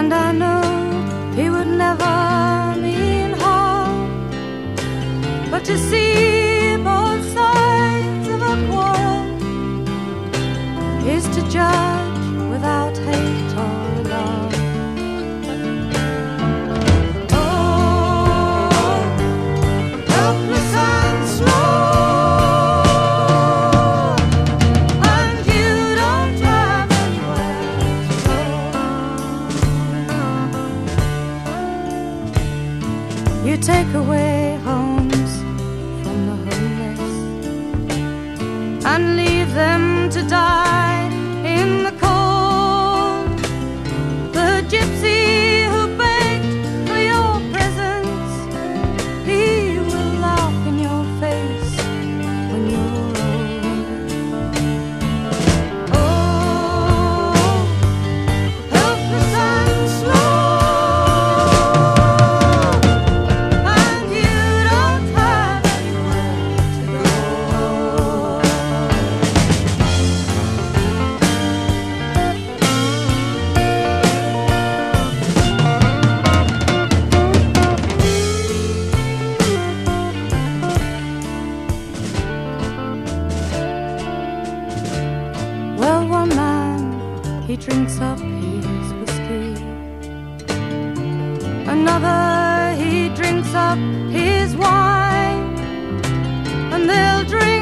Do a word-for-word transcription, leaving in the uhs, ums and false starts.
and I know he would never mean harm, but to see both sides of a quarrel is to judge without hate or love. Oh, helpless and slow, and you don't have anywhere to go. You take away homes from the homeless and leave them to die in the cold. The gypsy who begged for your presence, he will laugh in your face when you're old. Oh, helpless and slow, and you don't have anywhere to go. Well, one man, he drinks up his whiskey. Another, he drinks up his wine. And they'll drink